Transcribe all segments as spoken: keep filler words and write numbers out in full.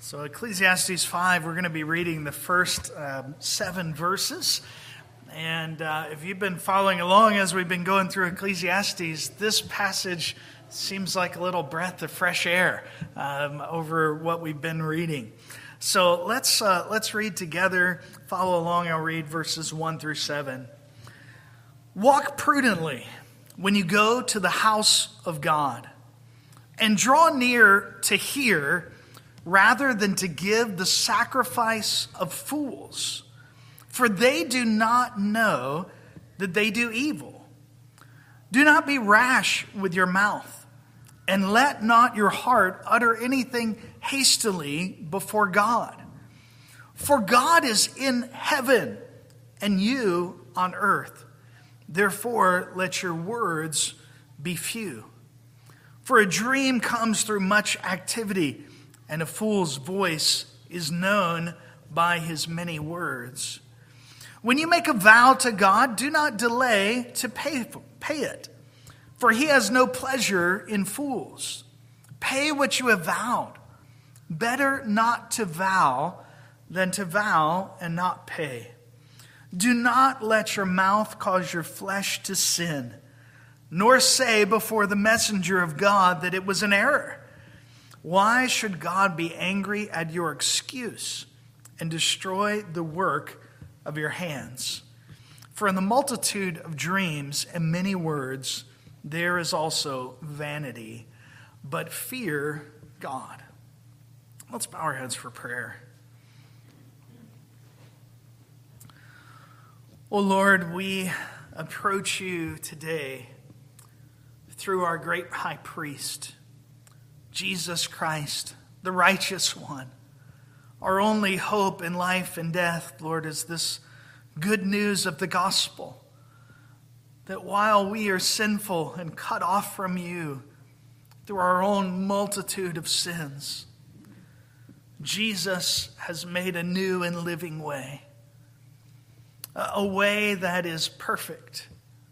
So Ecclesiastes five, we're going to be reading the first um, seven verses. And uh, if you've been following along as we've been going through Ecclesiastes, this passage seems like a little breath of fresh air um, over what we've been reading. So let's uh, let's read together. Follow along. I'll read verses one through seven. Walk prudently when you go to the house of God, and draw near to hear, rather than to give the sacrifice of fools, for they do not know that they do evil. Do not be rash with your mouth, and let not your heart utter anything hastily before God. For God is in heaven, and you on earth. Therefore, let your words be few. For a dream comes through much activity, and a fool's voice is known by his many words. When you make a vow to God, do not delay to pay, pay it, for he has no pleasure in fools. Pay what you have vowed. Better not to vow than to vow and not pay. Do not let your mouth cause your flesh to sin, nor say before the messenger of God that it was an error. Why should God be angry at your excuse and destroy the work of your hands? For in the multitude of dreams and many words, there is also vanity, but fear God. Let's bow our heads for prayer. Oh Lord, we approach you today through our great high priest, Jesus Christ, the righteous one. Our only hope in life and death, Lord, is this good news of the gospel, that while we are sinful and cut off from you through our own multitude of sins, Jesus has made a new and living way, a way that is perfect,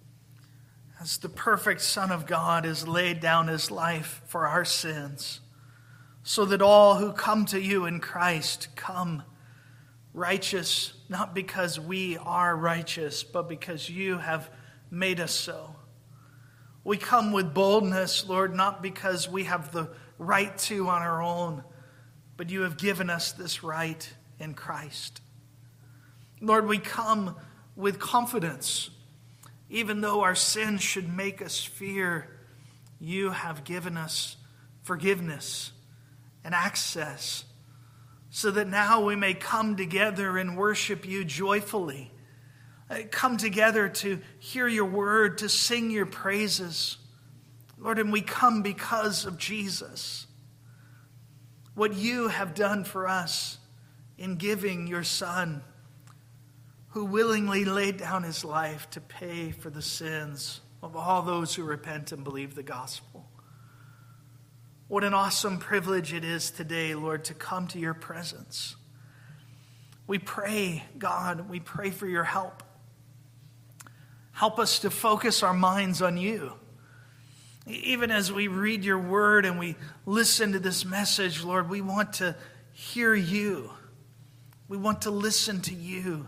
as the perfect Son of God has laid down his life for our sins, so that all who come to you in Christ come righteous, not because we are righteous, but because you have made us so. We come with boldness, Lord, not because we have the right to on our own, but you have given us this right in Christ. Lord, we come with confidence. Even though our sins should make us fear, you have given us forgiveness and access, so that now we may come together and worship you joyfully. Come together to hear your word, to sing your praises. Lord, and we come because of Jesus. What you have done for us in giving your Son, who willingly laid down his life to pay for the sins of all those who repent and believe the gospel. What an awesome privilege it is today, Lord, to come to your presence. We pray, God, we pray for your help. Help us to focus our minds on you. Even as we read your word and we listen to this message, Lord, we want to hear you. We want to listen to you.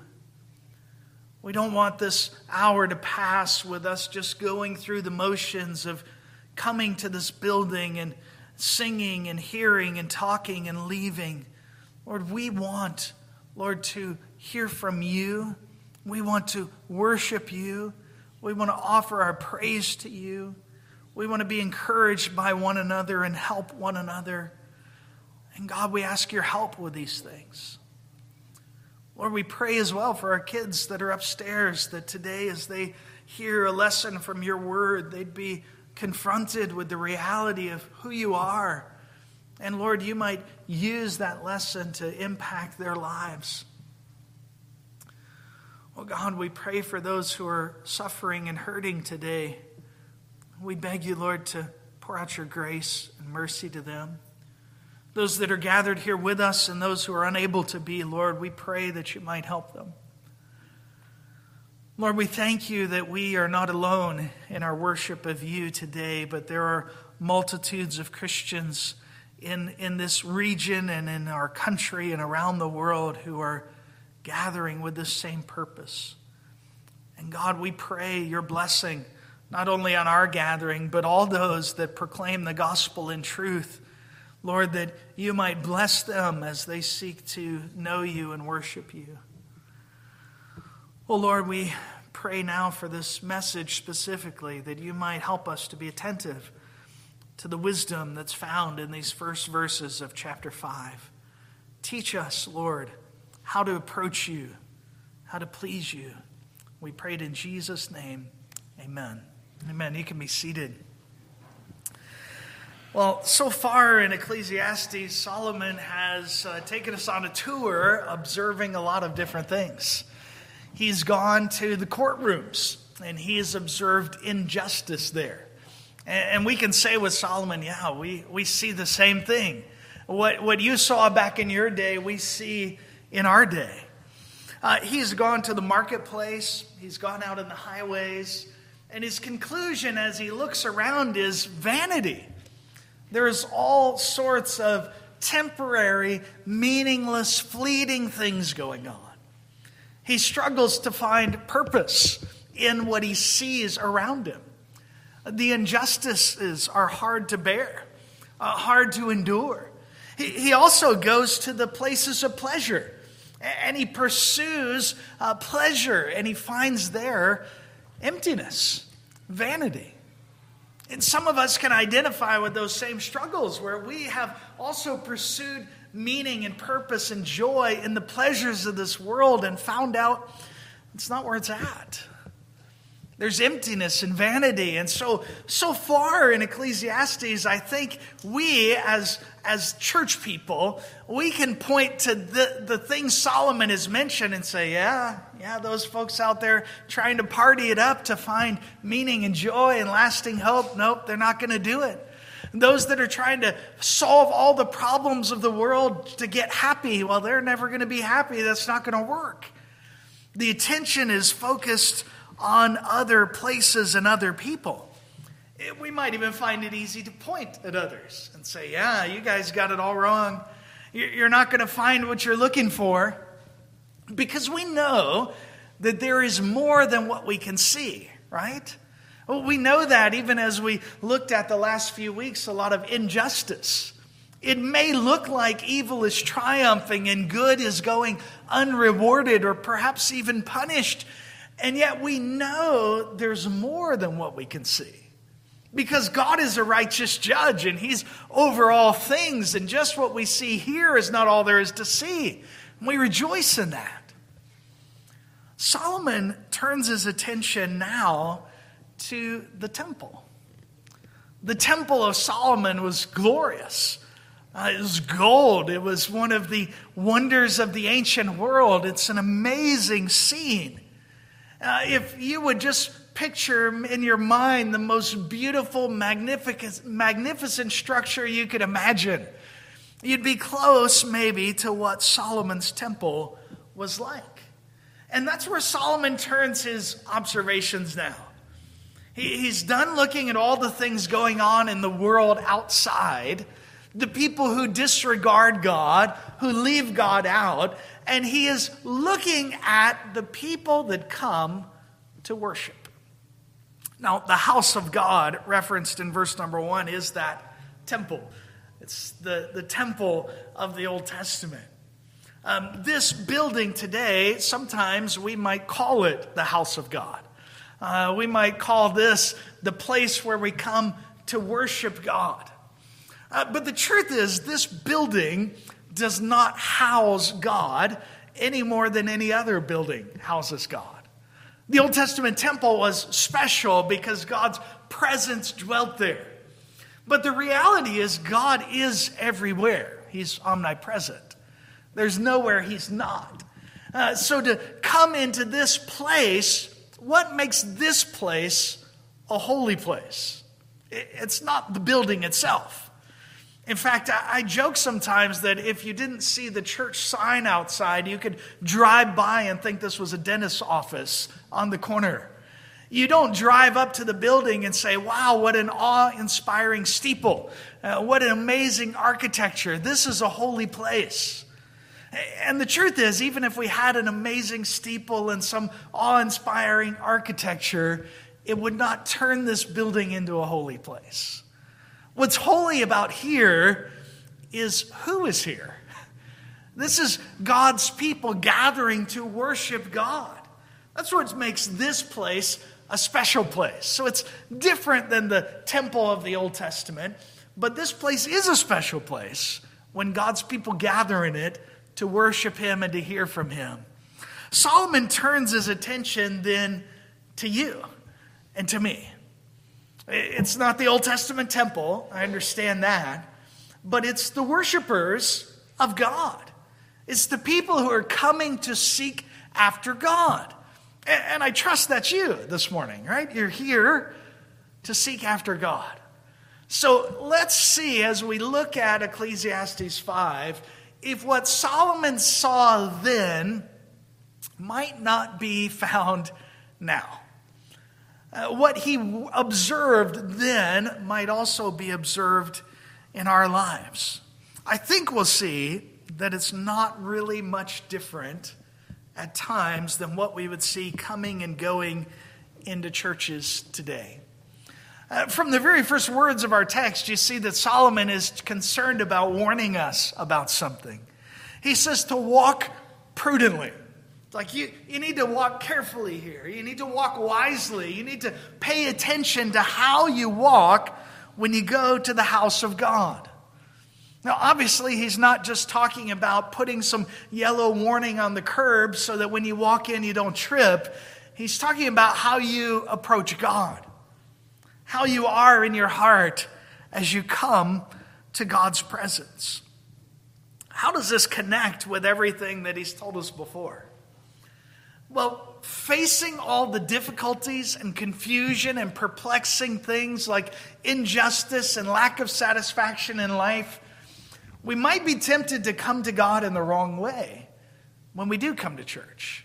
We don't want this hour to pass with us just going through the motions of coming to this building and singing and hearing and talking and leaving. Lord, we want, Lord, to hear from you. We want to worship you. We want to offer our praise to you. We want to be encouraged by one another and help one another. And God, we ask your help with these things. Lord, we pray as well for our kids that are upstairs, that today as they hear a lesson from your word, they'd be confronted with the reality of who you are. And Lord, you might use that lesson to impact their lives. Oh God, we pray for those who are suffering and hurting today. We beg you, Lord, to pour out your grace and mercy to them. Those that are gathered here with us and those who are unable to be, Lord, we pray that you might help them. Lord, we thank you that we are not alone in our worship of you today, but there are multitudes of Christians in, in this region and in our country and around the world who are gathering with this same purpose. And God, we pray your blessing not only on our gathering, but all those that proclaim the gospel in truth. Lord, that you might bless them as they seek to know you and worship you. Oh Lord, we pray now for this message specifically, that you might help us to be attentive to the wisdom that's found in these first verses of chapter five. Teach us, Lord, how to approach you, how to please you. We pray it in Jesus' name. Amen. Amen. You can be seated. Well, so far in Ecclesiastes, Solomon has uh, taken us on a tour observing a lot of different things. He's gone to the courtrooms and he has observed injustice there. And we can say with Solomon, yeah, we, we see the same thing. What, what you saw back in your day, we see in our day. Uh, he's gone to the marketplace. He's gone out in the highways. And his conclusion as he looks around is vanity. There's all sorts of temporary, meaningless, fleeting things going on. He struggles to find purpose in what he sees around him. The injustices are hard to bear, uh, hard to endure. He, he also goes to the places of pleasure, and he pursues uh, pleasure, and he finds there emptiness, vanity. And some of us can identify with those same struggles where we have also pursued meaning and purpose and joy in the pleasures of this world and found out it's not where it's at. There's emptiness and vanity. And so, so far in Ecclesiastes, I think we as, as church people, we can point to the, the things Solomon has mentioned and say, yeah, yeah, those folks out there trying to party it up to find meaning and joy and lasting hope, nope, they're not going to do it. Those that are trying to solve all the problems of the world to get happy, well, they're never going to be happy. That's not going to work. The attention is focused on other places and other people. It, we might even find it easy to point at others and say, yeah, you guys got it all wrong. You're not going to find what you're looking for, because we know that there is more than what we can see, right? Well, we know that even as we looked at the last few weeks, a lot of injustice. It may look like evil is triumphing and good is going unrewarded or perhaps even punished. And yet we know there's more than what we can see. Because God is a righteous judge and he's over all things. And just what we see here is not all there is to see. And we rejoice in that. Solomon turns his attention now to the temple. The temple of Solomon was glorious. Uh, it was gold. It was one of the wonders of the ancient world. It's an amazing scene. Uh, if you would just picture in your mind the most beautiful, magnificent, magnificent structure you could imagine, you'd be close maybe to what Solomon's temple was like. And that's where Solomon turns his observations now. He, he's done looking at all the things going on in the world outside, the people who disregard God, who leave God out, and he is looking at the people that come to worship. Now, the house of God, referenced in verse number one, is that temple. It's the, the temple of the Old Testament. Um, this building today, sometimes we might call it the house of God. Uh, we might call this the place where we come to worship God. Uh, but the truth is, this building does not house God any more than any other building houses God. The Old Testament temple was special because God's presence dwelt there. But the reality is God is everywhere. He's omnipresent. There's nowhere he's not. Uh, so to come into this place, what makes this place a holy place? It's not the building itself. In fact, I joke sometimes that if you didn't see the church sign outside, you could drive by and think this was a dentist's office on the corner. You don't drive up to the building and say, wow, what an awe-inspiring steeple. Uh, what an amazing architecture. This is a holy place. And the truth is, even if we had an amazing steeple and some awe-inspiring architecture, it would not turn this building into a holy place. What's holy about here is who is here. This is God's people gathering to worship God. That's what makes this place a special place. So it's different than the temple of the Old Testament, but this place is a special place when God's people gather in it to worship him and to hear from him. Solomon turns his attention then to you and to me. It's not the Old Testament temple, I understand that, but it's the worshipers of God. It's the people who are coming to seek after God. And I trust that's you this morning, right? You're here to seek after God. So let's see, as we look at Ecclesiastes five, if what Solomon saw then might not be found now. Uh, what he observed then might also be observed in our lives. I think we'll see that it's not really much different at times than what we would see coming and going into churches today. Uh, from the very first words of our text, you see that Solomon is concerned about warning us about something. He says to walk prudently. Like you, you need to walk carefully here. You need to walk wisely. You need to pay attention to how you walk when you go to the house of God. Now, obviously, he's not just talking about putting some yellow warning on the curb so that when you walk in, you don't trip. He's talking about how you approach God, how you are in your heart as you come to God's presence. How does this connect with everything that he's told us before? Well, facing all the difficulties and confusion and perplexing things like injustice and lack of satisfaction in life, we might be tempted to come to God in the wrong way when we do come to church.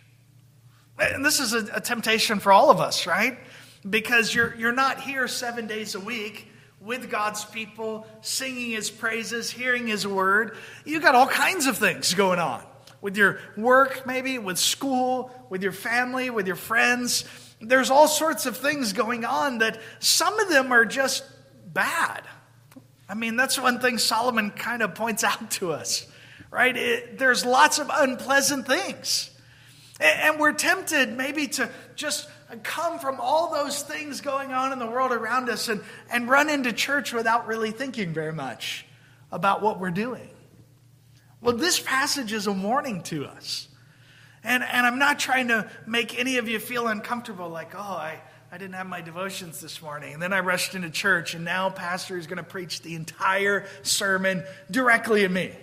And this is a, a temptation for all of us, right? Because you're, you're not here seven days a week with God's people, singing his praises, hearing his word. You got all kinds of things going on. With your work, maybe, with school, with your family, with your friends. There's all sorts of things going on that some of them are just bad. I mean, that's one thing Solomon kind of points out to us, right? It, there's lots of unpleasant things. And, and we're tempted maybe to just come from all those things going on in the world around us and, and run into church without really thinking very much about what we're doing. Well, this passage is a warning to us. And, and I'm not trying to make any of you feel uncomfortable, like, oh, I, I didn't have my devotions this morning. And then I rushed into church, and now pastor is going to preach the entire sermon directly at me.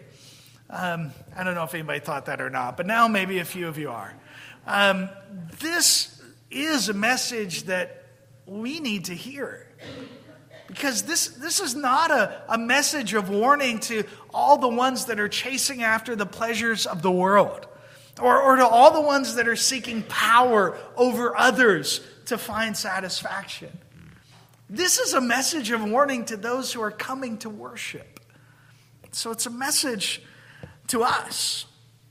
Um, I don't know if anybody thought that or not, but now maybe a few of you are. Um, this is a message that we need to hear. Because this, this is not a, a message of warning to all the ones that are chasing after the pleasures of the world. Or, or to all the ones that are seeking power over others to find satisfaction. This is a message of warning to those who are coming to worship. So it's a message to us.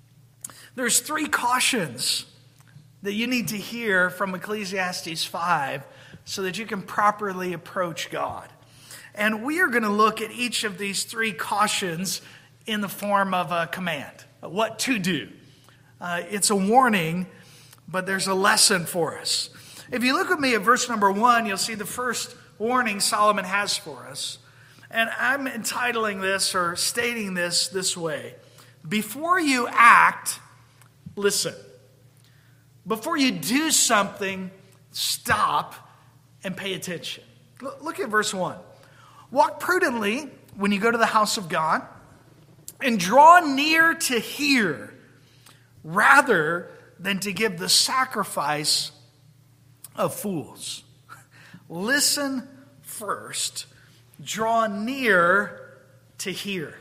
There's three cautions that you need to hear from Ecclesiastes five so that you can properly approach God. And we are going to look at each of these three cautions in the form of a command, what to do. Uh, it's a warning, but there's a lesson for us. If you look with me at verse number one, you'll see the first warning Solomon has for us. And I'm entitling this or stating this this way. Before you act, listen. Before you do something, stop and pay attention. Look at verse one. Walk prudently when you go to the house of God, and draw near to hear, rather than to give the sacrifice of fools. Listen first, draw near to hear.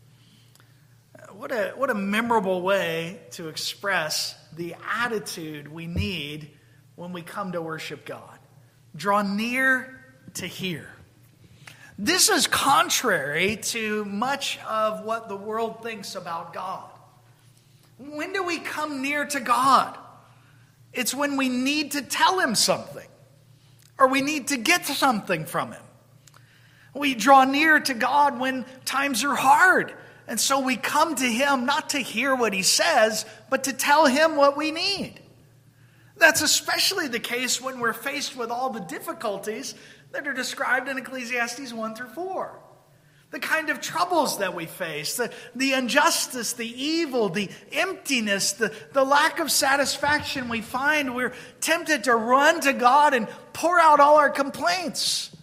What a, what a memorable way to express the attitude we need when we come to worship God. Draw near to hear. This is contrary to much of what the world thinks about God. When do we come near to God? It's when we need to tell him something, or we need to get something from him. We draw near to God when times are hard, and so we come to him not to hear what he says, but to tell him what we need. That's especially the case when we're faced with all the difficulties that are described in Ecclesiastes one through four. The kind of troubles that we face, the, the injustice, the evil, the emptiness, the, the lack of satisfaction we find, we're tempted to run to God and pour out all our complaints.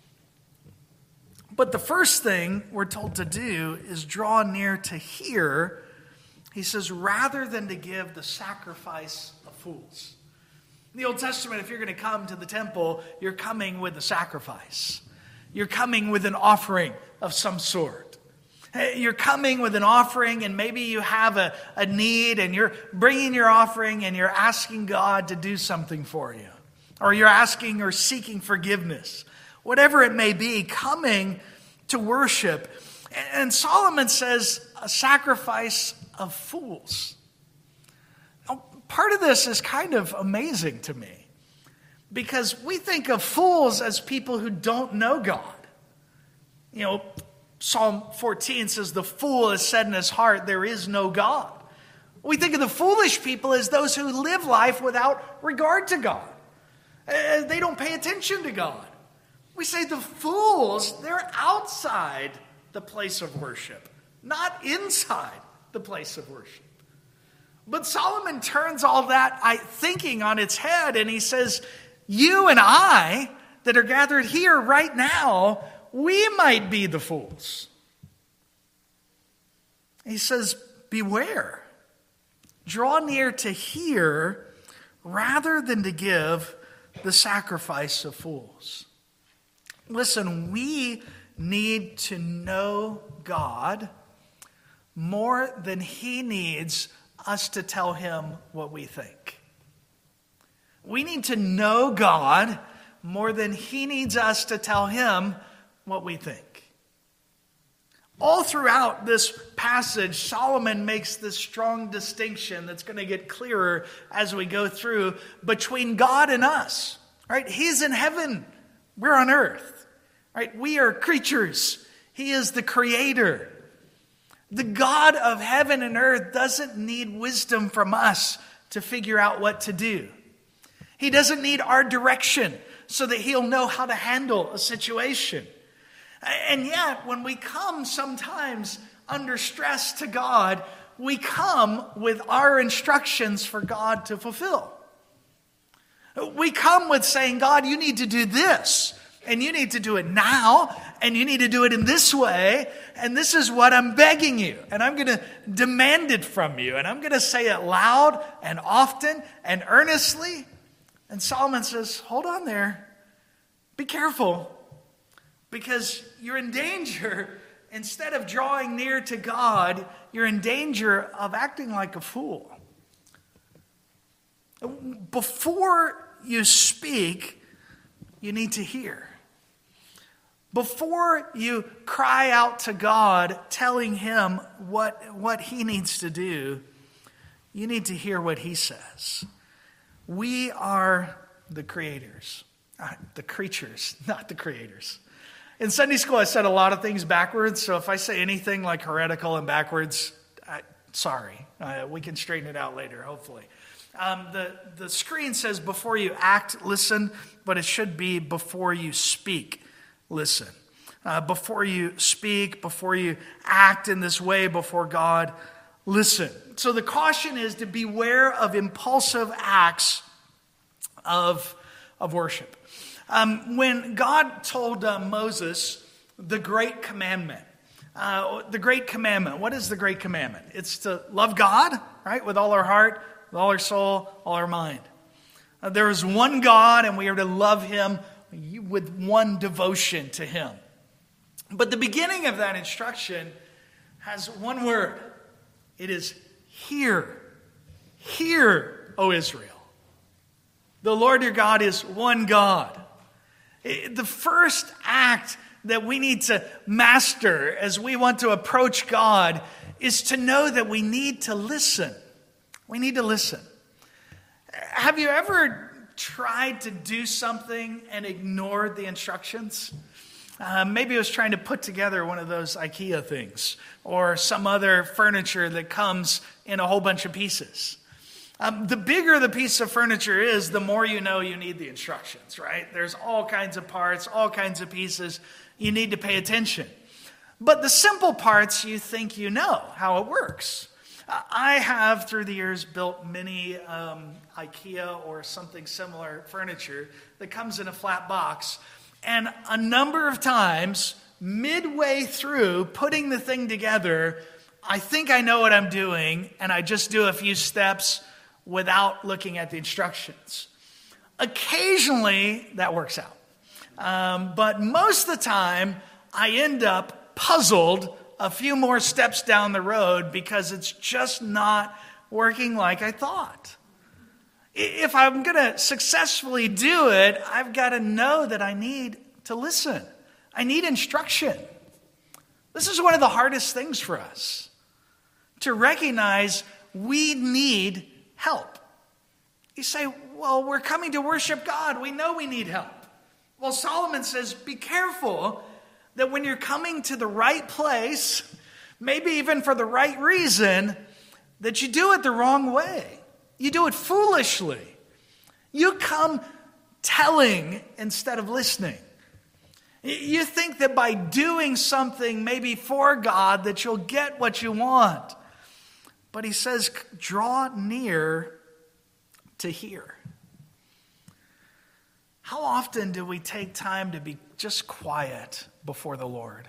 But the first thing we're told to do is draw near to hear. He says, rather than to give the sacrifice of fools. In the Old Testament, if you're going to come to the temple, you're coming with a sacrifice. You're coming with an offering of some sort. You're coming with an offering, and maybe you have a, a need, and you're bringing your offering, and you're asking God to do something for you. Or you're asking or seeking forgiveness. Whatever it may be, coming to worship. And Solomon says, a sacrifice of fools. Now, part of this is kind of amazing to me, because we think of fools as people who don't know God. You know, Psalm fourteen says, the fool has said in his heart, there is no God. We think of the foolish people as those who live life without regard to God. Uh, they don't pay attention to God. We say the fools, they're outside the place of worship, not inside the place of worship. But Solomon turns all that thinking on its head, and he says, you and I that are gathered here right now, we might be the fools. He says, beware. Draw near to hear rather than to give the sacrifice of fools. Listen, we need to know God more than he needs us to tell him what we think. We need to know God more than he needs us to tell him what we think. All throughout this passage, Solomon makes this strong distinction that's going to get clearer as we go through between God and us. Right? He's in heaven. We're on earth. Right? We are creatures. He is the creator. The God of heaven and earth doesn't need wisdom from us to figure out what to do. He doesn't need our direction so that he'll know how to handle a situation. And yet, when we come sometimes under stress to God, we come with our instructions for God to fulfill. We come with saying, God, you need to do this, and you need to do it now, and you need to do it in this way, and this is what I'm begging you, and I'm going to demand it from you, and I'm going to say it loud and often and earnestly. And Solomon says, hold on there. Be careful. Because you're in danger, instead of drawing near to God, you're in danger of acting like a fool. Before you speak, you need to hear. Before you cry out to God, telling him what, what he needs to do, you need to hear what he says. We are the creators, the creatures, not the creators. In Sunday school, I said a lot of things backwards, so if I say anything like heretical and backwards, I, sorry. Uh, we can straighten it out later, hopefully. Um, the, the screen says before you act, listen, but it should be before you speak, listen. Uh, before you speak, before you act in this way before God, listen. So the caution is to beware of impulsive acts of, of worship. Um, when God told uh, Moses the great commandment, uh, the great commandment, what is the great commandment? It's to love God, right, with all our heart, with all our soul, all our mind. Uh, there is one God, and we are to love him with one devotion to him. But the beginning of that instruction has one word. It is hear. Hear, O Israel. The Lord your God is one God. The first act that we need to master as we want to approach God is to know that we need to listen. We need to listen. Have you ever tried to do something and ignored the instructions? Uh, maybe it was trying to put together one of those IKEA things or some other furniture that comes in a whole bunch of pieces. Um, the bigger the piece of furniture is, the more you know you need the instructions, right? There's all kinds of parts, all kinds of pieces. You need to pay attention. But the simple parts, you think you know how it works. Uh, I have, through the years, built many um, IKEA or something similar furniture that comes in a flat box. And a number of times, midway through putting the thing together, I think I know what I'm doing, and I just do a few steps without looking at the instructions. Occasionally, that works out. Um, but most of the time, I end up puzzled a few more steps down the road because it's just not working like I thought. If I'm going to successfully do it, I've got to know that I need to listen. I need instruction. This is one of the hardest things for us, to recognize we need help. You say, well, we're coming to worship God. We know we need help. Well, Solomon says, be careful that when you're coming to the right place, maybe even for the right reason, that you do it the wrong way. You do it foolishly. You come telling instead of listening. You think that by doing something maybe for God that you'll get what you want. But he says, draw near to hear. How often do we take time to be just quiet before the Lord?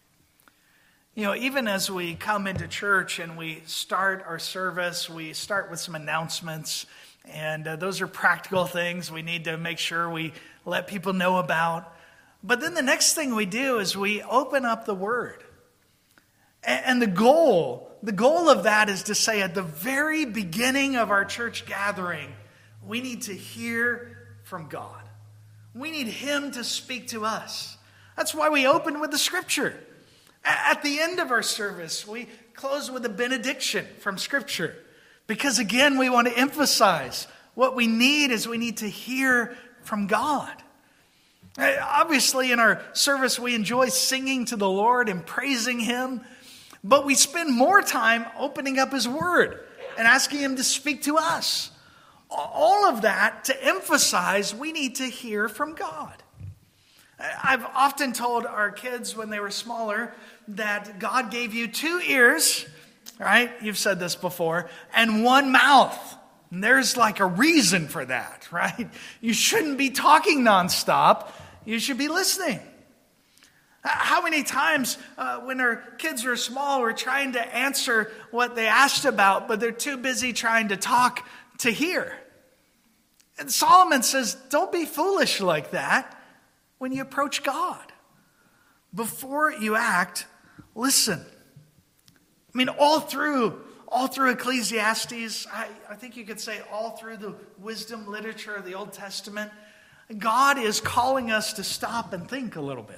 You know, even as we come into church and we start our service, we start with some announcements. And uh, those are practical things we need to make sure we let people know about. But then the next thing we do is we open up the Word. And, and the goal, the goal of that is to say at the very beginning of our church gathering, we need to hear from God. We need Him to speak to us. That's why we open with the Scripture. At the end of our service, we close with a benediction from Scripture. Because again, we want to emphasize what we need is we need to hear from God. Obviously, in our service, we enjoy singing to the Lord and praising Him. But we spend more time opening up His Word and asking Him to speak to us. All of that to emphasize we need to hear from God. I've often told our kids when they were smaller that God gave you two ears, right? You've said this before, and one mouth. And there's like a reason for that, right? You shouldn't be talking nonstop. You should be listening. How many times uh, when our kids are small, we're trying to answer what they asked about, but they're too busy trying to talk to hear. And Solomon says, don't be foolish like that when you approach God. Before you act, listen. I mean, all through, all through Ecclesiastes, I, I think you could say all through the wisdom literature of the Old Testament, God is calling us to stop and think a little bit.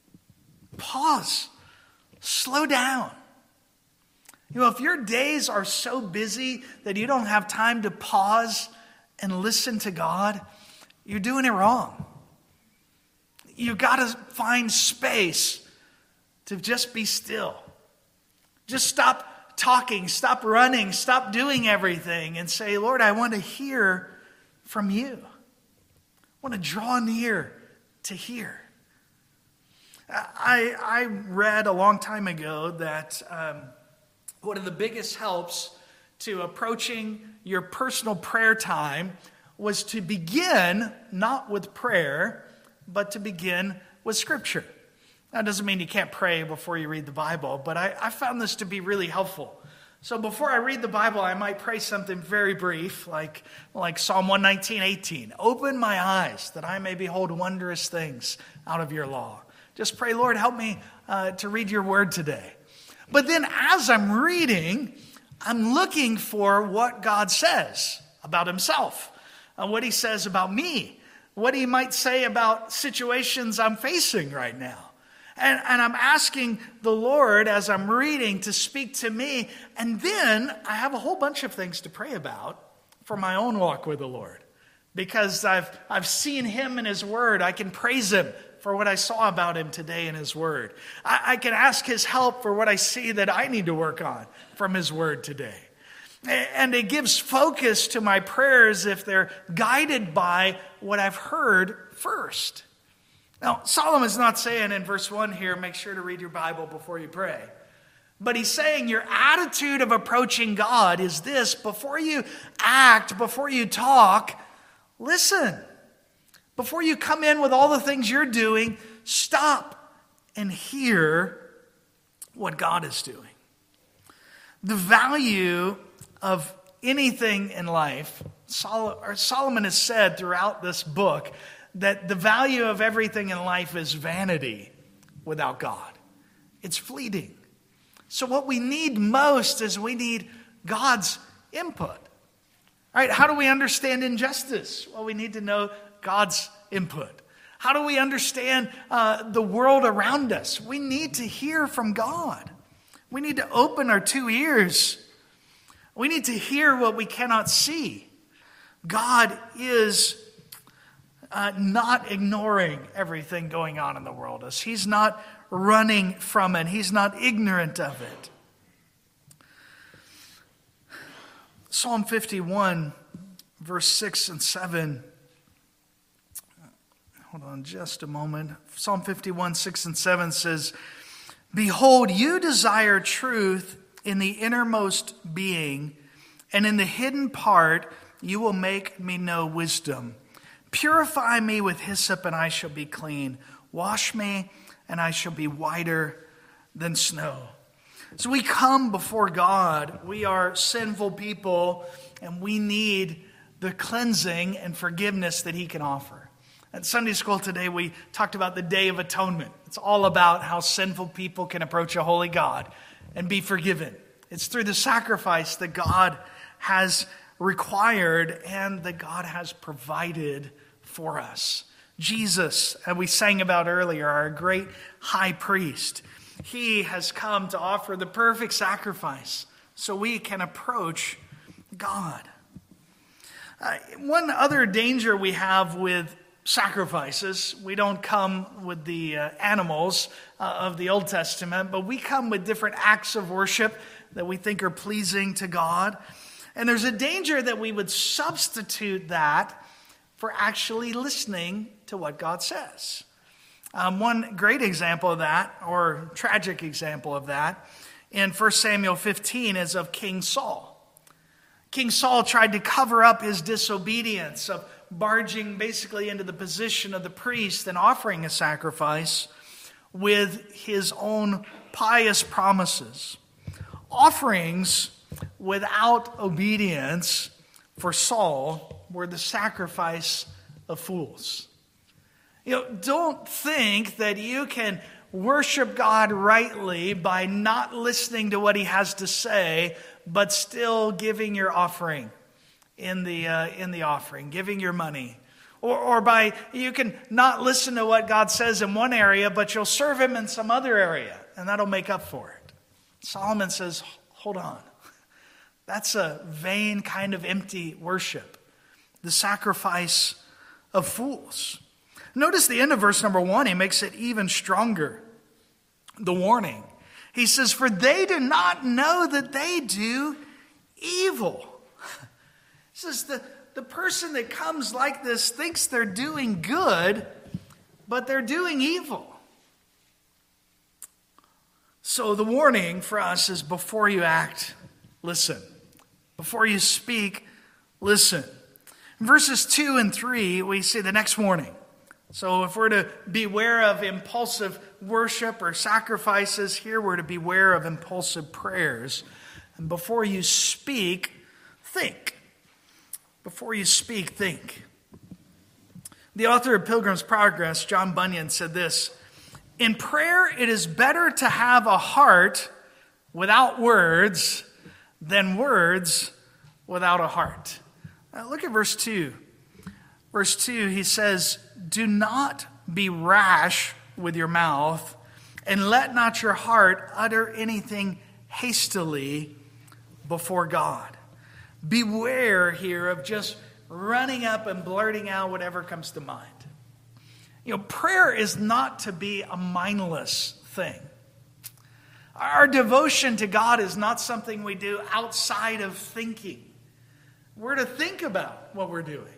Pause. Slow down. You know, if your days are so busy that you don't have time to pause and listen to God, you're doing it wrong. You've got to find space to just be still. Just stop talking, stop running, stop doing everything and say, Lord, I want to hear from you. I want to draw near to hear. I, I read a long time ago that um, one of the biggest helps to approaching your personal prayer time was to begin not with prayer, but to begin with Scripture. That doesn't mean you can't pray before you read the Bible, but I, I found this to be really helpful. So before I read the Bible, I might pray something very brief, like, like Psalm one nineteen, eighteen. Open my eyes that I may behold wondrous things out of your law. Just pray, Lord, help me uh, to read your word today. But then as I'm reading, I'm looking for what God says about himself, uh, what he says about me, what he might say about situations I'm facing right now. And, and I'm asking the Lord as I'm reading to speak to me. And then I have a whole bunch of things to pray about for my own walk with the Lord. Because I've, I've seen him in his word. I can praise him for what I saw about him today in his word. I, I can ask his help for what I see that I need to work on from his word today. And it gives focus to my prayers if they're guided by what I've heard first. Now, Solomon's not saying in verse one here, make sure to read your Bible before you pray. But he's saying your attitude of approaching God is this: before you act, before you talk, listen. Before you come in with all the things you're doing, stop and hear what God is doing. The value of anything in life, Solomon has said throughout this book that the value of everything in life is vanity without God. It's fleeting. So what we need most is we need God's input. All right, how do we understand injustice? Well, we need to know God's input. How do we understand uh, the world around us? We need to hear from God. We need to open our two ears. We need to hear what we cannot see. God is uh, not ignoring everything going on in the world. He's not running from it. He's not ignorant of it. Psalm fifty-one, verse six and seven. Hold on just a moment. Psalm fifty-one, six and seven says, "Behold, you desire truth in the innermost being, and in the hidden part you will make me know wisdom. Purify me with hyssop, and I shall be clean. Wash me, and I shall be whiter than snow." So we come before God. We are sinful people, and we need the cleansing and forgiveness that he can offer. At Sunday school today, we talked about the Day of Atonement. It's all about how sinful people can approach a holy God and be forgiven. It's through the sacrifice that God has required and that God has provided for us. Jesus, as we sang about earlier, our great high priest, he has come to offer the perfect sacrifice so we can approach God. Uh, one other danger we have with sacrifices, we don't come with the uh, animals uh, of the Old Testament, but we come with different acts of worship that we think are pleasing to God. And there's a danger that we would substitute that for actually listening to what God says. Um, one great example of that, or tragic example of that, in First Samuel fifteen is of King Saul. King Saul tried to cover up his disobedience of barging basically into the position of the priest and offering a sacrifice with his own pious promises. Offerings without obedience for Saul were the sacrifice of fools. You know, don't think that you can worship God rightly by not listening to what he has to say, but still giving your offering in the uh, in the offering, giving your money. Or, or by, you can not listen to what God says in one area, but you'll serve him in some other area, and that'll make up for it. Solomon says, hold on. That's a vain kind of empty worship. The sacrifice of fools. Notice the end of verse number one, he makes it even stronger. The warning. He says, for they do not know that they do evil. He says, the, the person that comes like this thinks they're doing good, but they're doing evil. So the warning for us is before you act, listen. Before you speak, listen. In verses two and three, we see the next warning. So if we're to beware of impulsive worship or sacrifices, here we're to beware of impulsive prayers. And before you speak, think. Before you speak, think. The author of Pilgrim's Progress, John Bunyan, said this: in prayer, it is better to have a heart without words than words without a heart. Now look at verse two. Verse two, he says, do not be rash with your mouth, and let not your heart utter anything hastily before God. Beware here of just running up and blurting out whatever comes to mind. You know, prayer is not to be a mindless thing. Our devotion to God is not something we do outside of thinking. We're to think about what we're doing.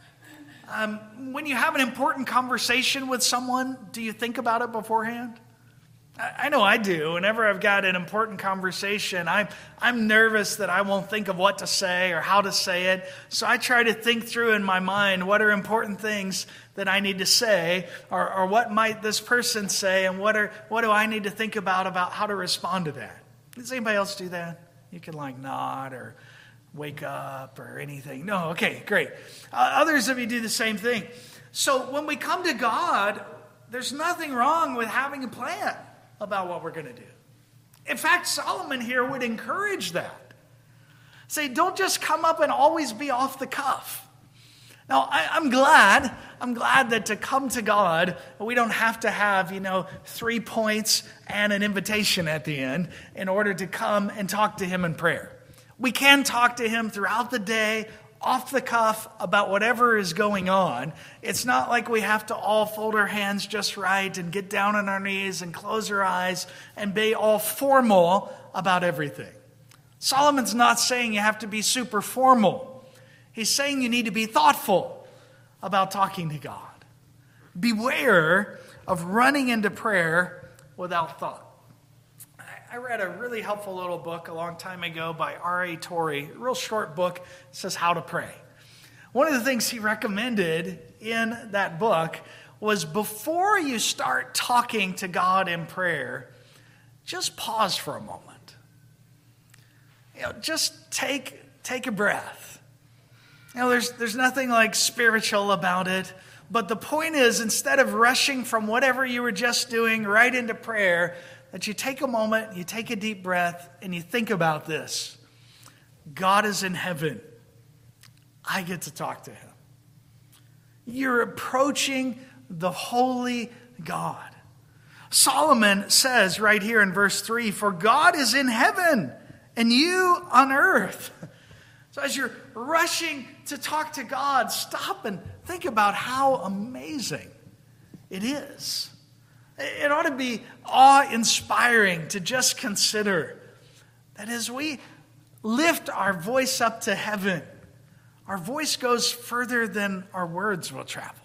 Um, when you have an important conversation with someone, do you think about it beforehand? I, I know I do. Whenever I've got an important conversation, I'm, I'm nervous that I won't think of what to say or how to say it. So I try to think through in my mind what are important things that I need to say, or, or what might this person say, and what are what do I need to think about about how to respond to that. Does anybody else do that? You can like nod or wake up or anything. No, okay, great. Uh, others of you do the same thing. So when we come to God, there's nothing wrong with having a plan about what we're going to do. In fact, Solomon here would encourage that. Say, don't just come up and always be off the cuff. Now, I, I'm glad, I'm glad that to come to God, we don't have to have, you know, three points and an invitation at the end in order to come and talk to Him in prayer. We can talk to Him throughout the day, off the cuff, about whatever is going on. It's not like we have to all fold our hands just right and get down on our knees and close our eyes and be all formal about everything. Solomon's not saying you have to be super formal. He's saying you need to be thoughtful about talking to God. Beware of running into prayer without thought. I read a really helpful little book a long time ago by R A Torrey, a real short book. It says How to Pray. One of the things he recommended in that book was before you start talking to God in prayer, just pause for a moment. You know, just take, take a breath. You know, there's, there's nothing like spiritual about it. But the point is, instead of rushing from whatever you were just doing right into prayer, that you take a moment, you take a deep breath, and you think about this. God is in heaven. I get to talk to Him. You're approaching the holy God. Solomon says right here in verse three, for God is in heaven and you on earth. So as you're rushing to talk to God, stop and think about how amazing it is. It ought to be awe-inspiring to just consider that as we lift our voice up to heaven, our voice goes further than our words will travel.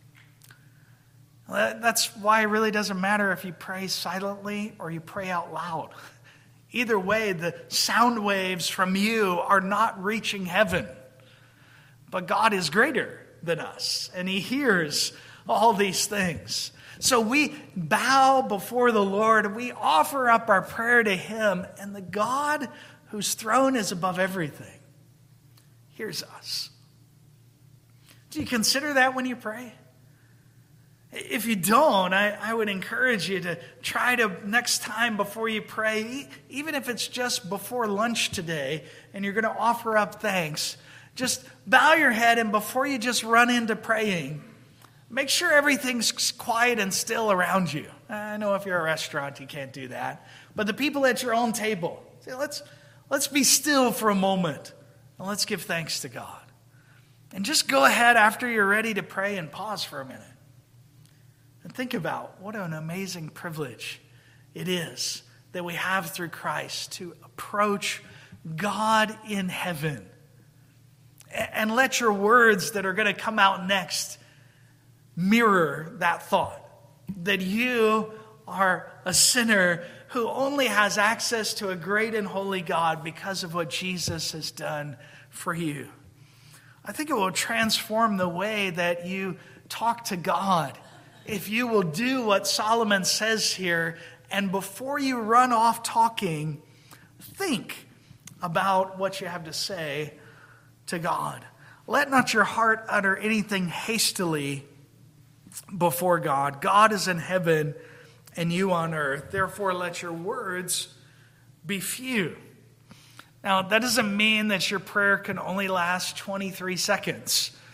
That's why it really doesn't matter if you pray silently or you pray out loud. Either way, the sound waves from you are not reaching heaven. But God is greater than us, and He hears all these things. So we bow before the Lord, we offer up our prayer to Him, and the God whose throne is above everything hears us. Do you consider that when you pray? If you don't, I, I would encourage you to try to, next time before you pray, even if it's just before lunch today, and you're going to offer up thanks, just bow your head, and before you just run into praying, make sure everything's quiet and still around you. I know if you're a restaurant, you can't do that. But the people at your own table, say, let's, let's be still for a moment, and let's give thanks to God. And just go ahead after you're ready to pray and pause for a minute. And think about what an amazing privilege it is that we have through Christ to approach God in heaven. And let your words that are going to come out next mirror that thought, that you are a sinner who only has access to a great and holy God because of what Jesus has done for you. I think it will transform the way that you talk to God if you will do what Solomon says here, and before you run off talking, think about what you have to say to God. Let not your heart utter anything hastily before God. God is in heaven and you on earth. Therefore, let your words be few. Now, that doesn't mean that your prayer can only last twenty-three seconds.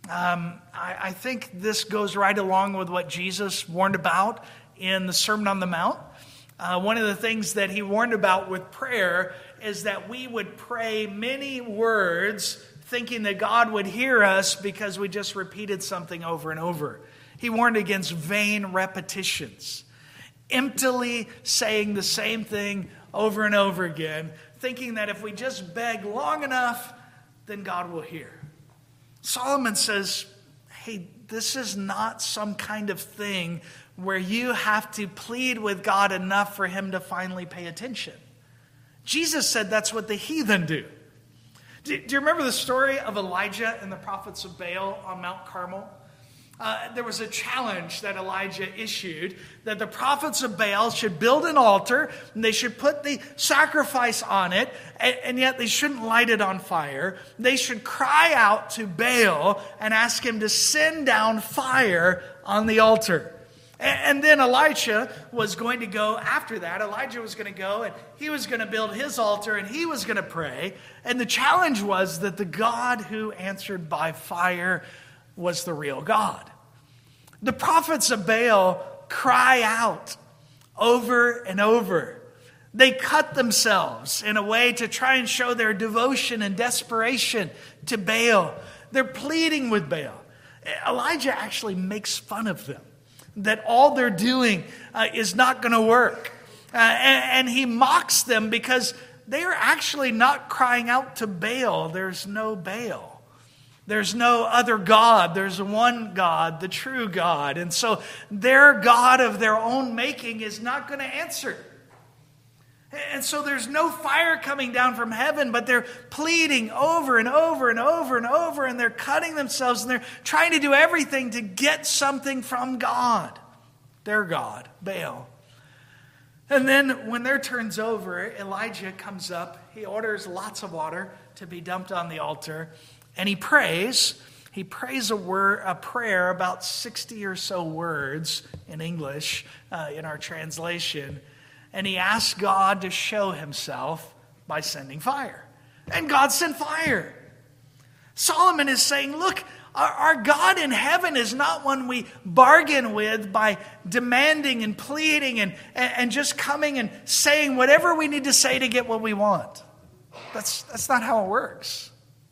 Um, I, I think this goes right along with what Jesus warned about in the Sermon on the Mount. Uh, one of the things that he warned about with prayer is that we would pray many words thinking that God would hear us because we just repeated something over and over. He warned against vain repetitions, emptily saying the same thing over and over again, thinking that if we just beg long enough, then God will hear. Solomon says, hey, this is not some kind of thing where you have to plead with God enough for him to finally pay attention. Jesus said that's what the heathen do. Do, do you remember the story of Elijah and the prophets of Baal on Mount Carmel? Uh, there was a challenge that Elijah issued that the prophets of Baal should build an altar and they should put the sacrifice on it, and, and yet they shouldn't light it on fire. They should cry out to Baal and ask him to send down fire on the altar. And then Elisha was going to go after that. Elijah was going to go and he was going to build his altar and he was going to pray. And the challenge was that the God who answered by fire was the real God. The prophets of Baal cry out over and over. They cut themselves in a way to try and show their devotion and desperation to Baal. They're pleading with Baal. Elijah actually makes fun of them, that all they're doing uh, is not going to work. Uh, and, and he mocks them because they are actually not crying out to Baal. There's no Baal. There's no other God. There's one God, the true God. And so their God of their own making is not going to answer. And so there's no fire coming down from heaven, but they're pleading over and over and over and over, and they're cutting themselves, and they're trying to do everything to get something from God, their God, Baal. And then when their turn's over, Elijah comes up. He orders lots of water to be dumped on the altar, and he prays. He prays a word, a prayer, about sixty or so words in English uh, in our translation. And he asked God to show himself by sending fire. And God sent fire. Solomon is saying, look, our, our God in heaven is not one we bargain with by demanding and pleading and, and, and just coming and saying whatever we need to say to get what we want. That's, that's not how it works.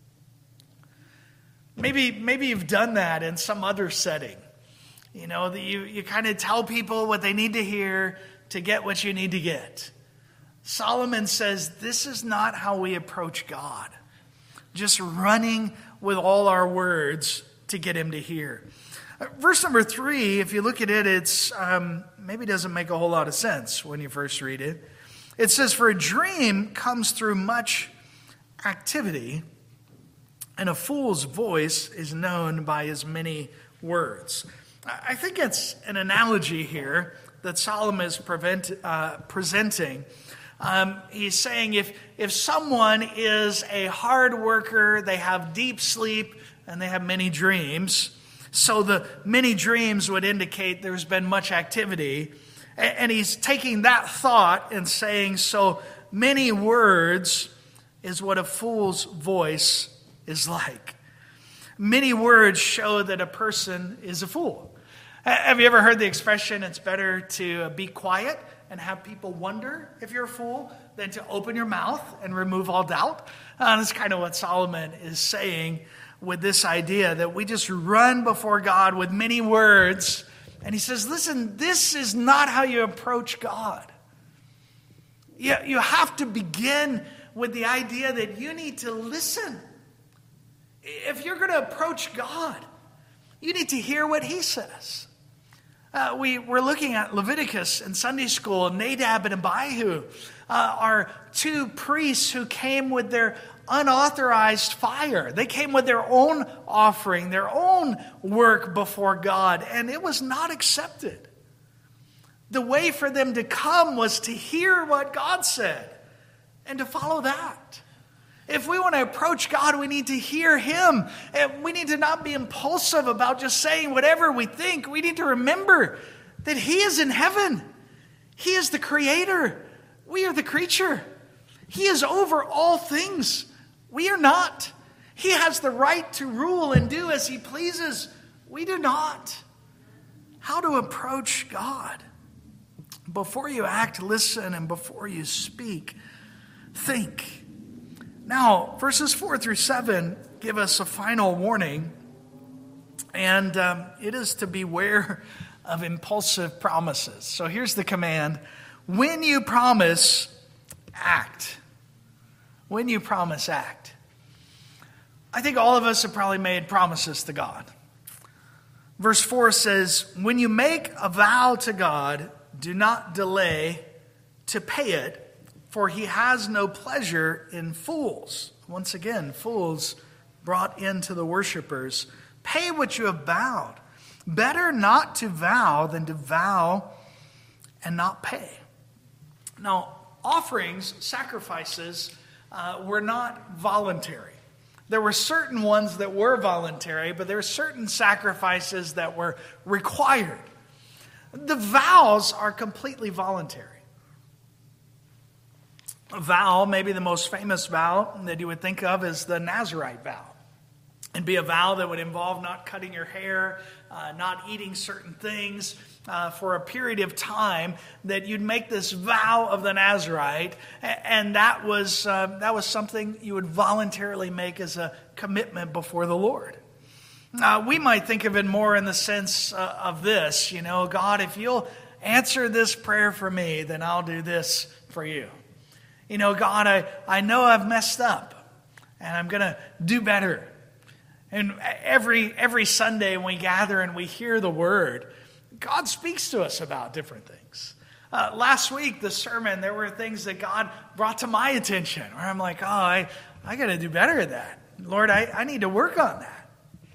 Maybe, maybe you've done that in some other setting. You know, that you, you kind of tell people what they need to hear to get what you need to get. Solomon says this is not how we approach God. Just running with all our words to get him to hear. Verse number three, if you look at it, it's um, maybe doesn't make a whole lot of sense when you first read it. It says, for a dream comes through much activity, and a fool's voice is known by his many words. I think it's an analogy here that Solomon is prevent, uh, presenting. Um, he's saying if, if someone is a hard worker, they have deep sleep, and they have many dreams, so the many dreams would indicate there's been much activity. And, and he's taking that thought and saying, so many words is what a fool's voice is like. Many words show that a person is a fool. Have you ever heard the expression, it's better to be quiet and have people wonder if you're a fool than to open your mouth and remove all doubt? Uh, that's kind of what Solomon is saying with this idea that we just run before God with many words. And he says, listen, this is not how you approach God. You, you have to begin with the idea that you need to listen. If you're going to approach God, you need to hear what he says. Uh, we were looking at Leviticus in Sunday school. Nadab and Abihu uh, are two priests who came with their unauthorized fire. They came with their own offering, their own work before God, and it was not accepted. The way for them to come was to hear what God said and to follow that. If we want to approach God, we need to hear him. And we need to not be impulsive about just saying whatever we think. We need to remember that he is in heaven. He is the creator. We are the creature. He is over all things. We are not. He has the right to rule and do as he pleases. We do not. How to approach God? Before you act, listen, and before you speak, think. Now, verses four through seven give us a final warning, and um, it is to beware of impulsive promises. So here's the command. When you promise, act. When you promise, act. I think all of us have probably made promises to God. Verse four says, when you make a vow to God, do not delay to pay it, for he has no pleasure in fools. Once again, fools brought into the worshipers. Pay what you have vowed. Better not to vow than to vow and not pay. Now, offerings, sacrifices, uh, were not voluntary. There were certain ones that were voluntary, but there were certain sacrifices that were required. The vows are completely voluntary. A vow, maybe the most famous vow that you would think of is the Nazirite vow. It'd be a vow that would involve not cutting your hair, uh, not eating certain things uh, for a period of time, that you'd make this vow of the Nazirite, and that was uh, that was something you would voluntarily make as a commitment before the Lord. Uh, we might think of it more in the sense uh, of this, you know, God, if you'll answer this prayer for me, then I'll do this for you. You know, God, I, I know I've messed up, and I'm going to do better. And every every Sunday when we gather and we hear the word, God speaks to us about different things. Uh, last week, the sermon, there were things that God brought to my attention where I'm like, oh, I, I got to do better at that. Lord, I, I need to work on that.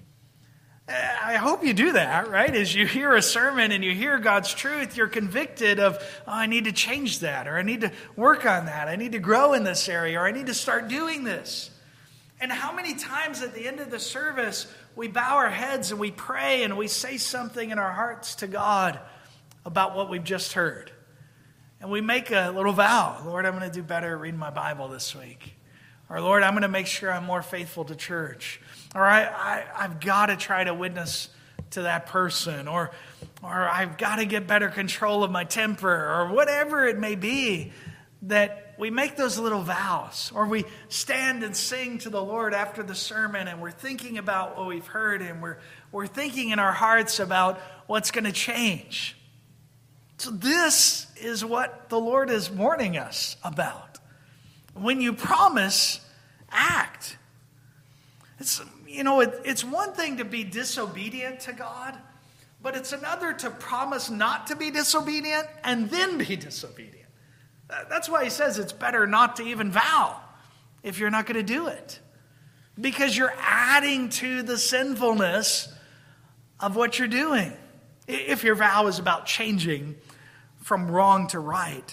I hope you do that, right? As you hear a sermon and you hear God's truth, you're convicted of, oh, I need to change that, or I need to work on that. I need to grow in this area, or I need to start doing this. And how many times at the end of the service, we bow our heads and we pray and we say something in our hearts to God about what we've just heard. And we make a little vow. Lord, I'm going to do better at reading my Bible this week. Or Lord, I'm going to make sure I'm more faithful to church. Or I, I, I've got to try to witness to that person. Or, or I've got to get better control of my temper. Or whatever it may be, that we make those little vows. Or we stand and sing to the Lord after the sermon, and we're thinking about what we've heard, and we're, we're thinking in our hearts about what's going to change. So this is what the Lord is warning us about. When you promise, act. It's, you know, it, it's one thing to be disobedient to God, but it's another to promise not to be disobedient and then be disobedient. That's why he says it's better not to even vow if you're not going to do it, because you're adding to the sinfulness of what you're doing. If your vow is about changing from wrong to right.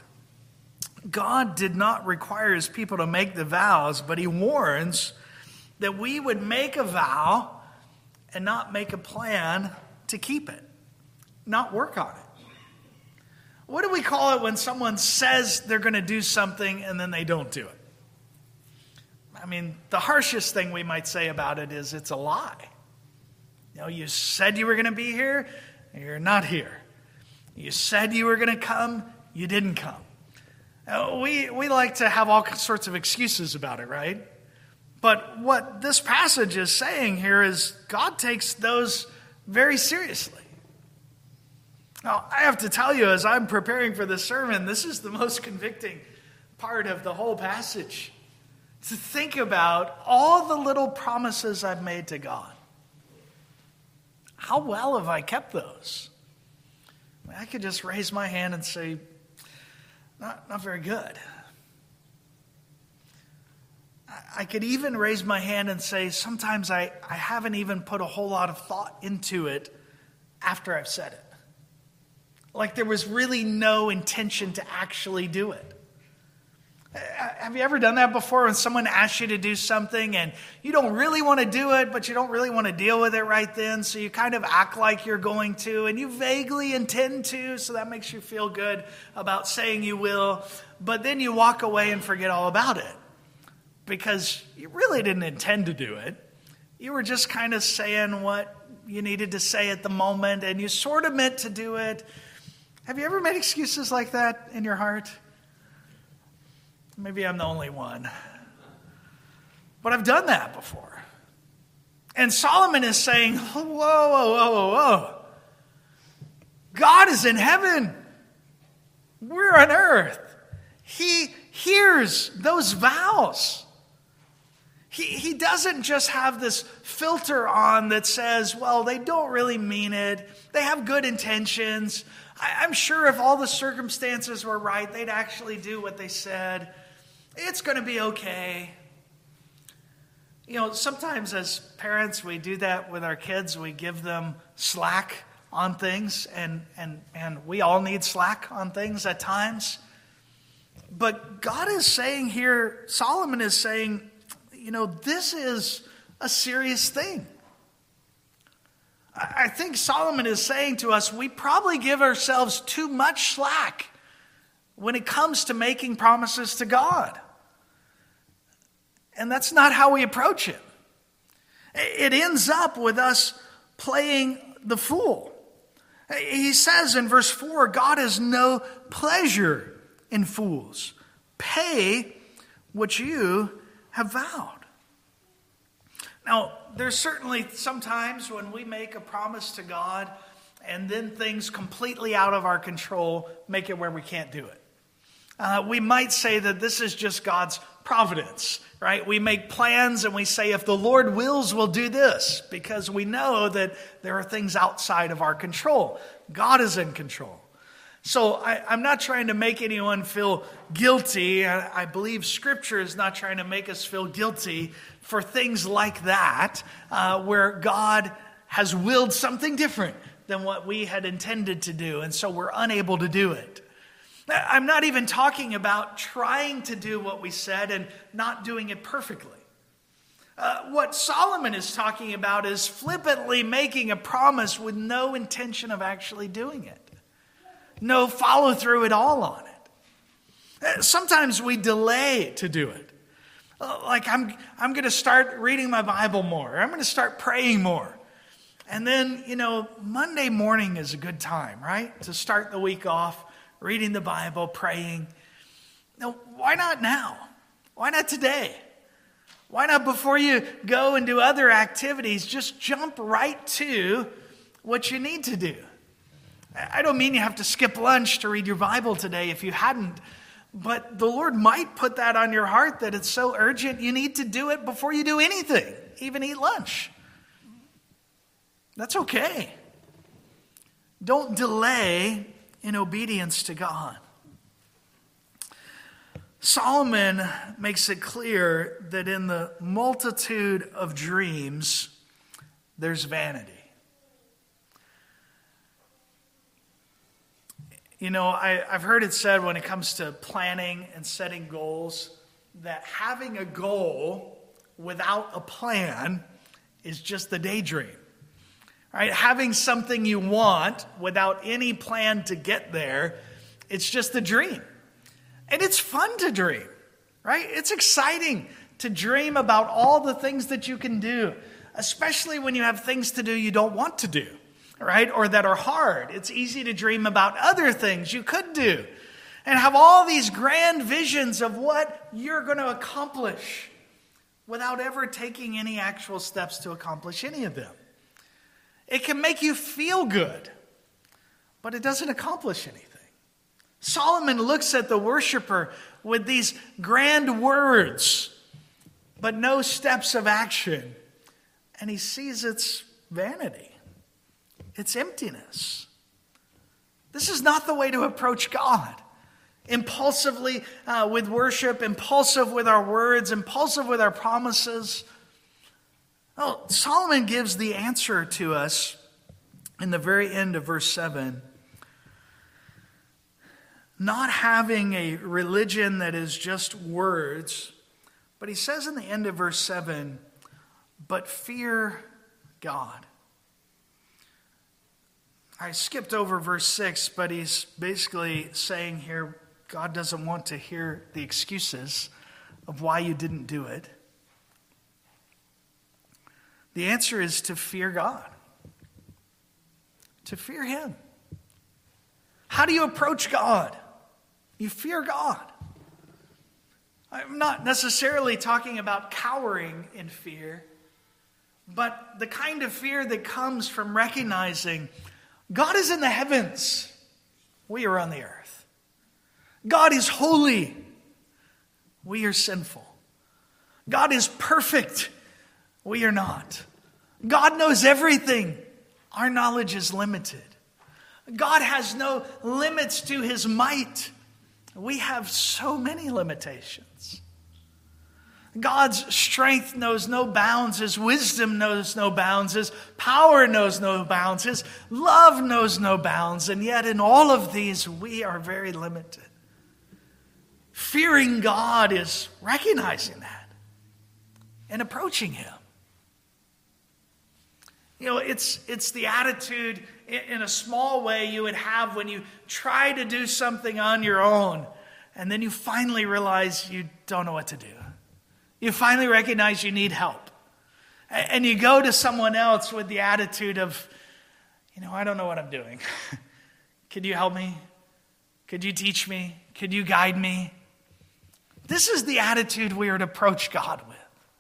God did not require his people to make the vows, but he warns that we would make a vow and not make a plan to keep it, not work on it. What do we call it when someone says they're going to do something and then they don't do it? I mean, the harshest thing we might say about it is it's a lie. You know, you said you were going to be here, and you're not here. You said you were going to come, you didn't come. Uh, we, we like to have all sorts of excuses about it, right? But what this passage is saying here is God takes those very seriously. Now, I have to tell you, as I'm preparing for this sermon, this is the most convicting part of the whole passage. To think about all the little promises I've made to God. How well have I kept those? I mean, I could just raise my hand and say, not, not very good. I, I could even raise my hand and say, sometimes I, I haven't even put a whole lot of thought into it after I've said it. Like there was really no intention to actually do it. Have you ever done that before when someone asks you to do something and you don't really want to do it, but you don't really want to deal with it right then, so you kind of act like you're going to, and you vaguely intend to, so that makes you feel good about saying you will, but then you walk away and forget all about it. because you really didn't intend to do it. You were just kind of saying what you needed to say at the moment, and you sort of meant to do it. Have you ever made excuses like that in your heart? Maybe I'm the only one. But I've done that before. And Solomon is saying, whoa, whoa, whoa, whoa, whoa. God is in heaven. We're on earth. He hears those vows. He, he doesn't just have this filter on that says, well, they don't really mean it. They have good intentions. I, I'm sure if all the circumstances were right, they'd actually do what they said. It's going to be okay. You know, sometimes as parents, we do that with our kids. We give them slack on things, and, and, and we all need slack on things at times. But God is saying here, Solomon is saying, you know, this is a serious thing. I think Solomon is saying to us, we probably give ourselves too much slack when it comes to making promises to God. And that's not how we approach it. It ends up with us playing the fool. He says in verse four, God has no pleasure in fools. Pay what you have vowed. Now, there's certainly some times when we make a promise to God and then things completely out of our control make it where we can't do it. Uh, we might say that this is just God's providence, right? We make plans and we say, if the Lord wills, we'll do this, because we know that there are things outside of our control. God is in control. So I, I'm not trying to make anyone feel guilty. I, I believe Scripture is not trying to make us feel guilty for things like that, uh, where God has willed something different than what we had intended to do, and so we're unable to do it. I'm not even talking about trying to do what we said and not doing it perfectly. Uh, what Solomon is talking about is flippantly making a promise with no intention of actually doing it. No follow through at all on it. Uh, sometimes we delay to do it. Uh, like I'm, I'm going to start reading my Bible more. I'm going to start praying more. And then, you know, Monday morning is a good time, right? To start the week off. Reading the Bible, praying. Now, why not now? Why not today? Why not before you go and do other activities, just jump right to what you need to do? I don't mean you have to skip lunch to read your Bible today if you hadn't, but the Lord might put that on your heart that it's so urgent you need to do it before you do anything, even eat lunch. That's okay. Don't delay in obedience to God. Solomon makes it clear that in the multitude of dreams, there's vanity. You know, I, I've heard it said when it comes to planning and setting goals, that having a goal without a plan is just the daydream. Right? Having something you want without any plan to get there, it's just a dream. And it's fun to dream, right? It's exciting to dream about all the things that you can do, especially when you have things to do you don't want to do, right? Or that are hard. It's easy to dream about other things you could do and have all these grand visions of what you're going to accomplish without ever taking any actual steps to accomplish any of them. It can make you feel good, but it doesn't accomplish anything. Solomon looks at the worshiper with these grand words, but no steps of action, and he sees its vanity, its emptiness. This is not the way to approach God. Impulsively uh, with worship, impulsive with our words, impulsive with our promises. Oh, Solomon gives the answer to us in the very end of verse seven. Not having a religion that is just words, but he says in the end of verse seven, but fear God. I skipped over verse six, but he's basically saying here, God doesn't want to hear the excuses of why you didn't do it? The answer is to fear God. To fear Him. How do you approach God? You fear God. I'm not necessarily talking about cowering in fear, but the kind of fear that comes from recognizing God is in the heavens. We are on the earth. God is holy. We are sinful. God is perfect. We are not. God knows everything. Our knowledge is limited. God has no limits to His might. We have so many limitations. God's strength knows no bounds. His wisdom knows no bounds. His power knows no bounds. His love knows no bounds. And yet in all of these, we are very limited. Fearing God is recognizing that and approaching Him. You know, it's, it's the attitude in a small way you would have when you try to do something on your own and then you finally realize you don't know what to do. You finally recognize you need help. And you go to someone else with the attitude of, you know, I don't know what I'm doing. Could you help me? Could you teach me? Could you guide me? This is the attitude we are to approach God with.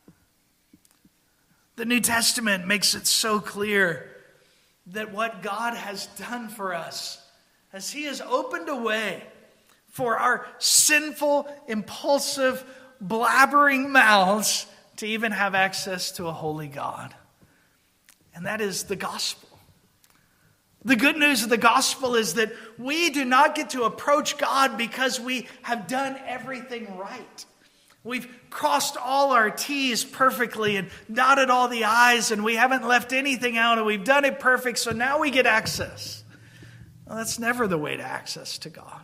The New Testament makes it so clear that what God has done for us, as He has opened a way for our sinful, impulsive, blabbering mouths to even have access to a holy God. And that is the gospel. The good news of the gospel is that we do not get to approach God because we have done everything right. We've crossed all our T's perfectly and dotted all the I's, and we haven't left anything out, and we've done it perfect, so now we get access. Well, that's never the way to access to God.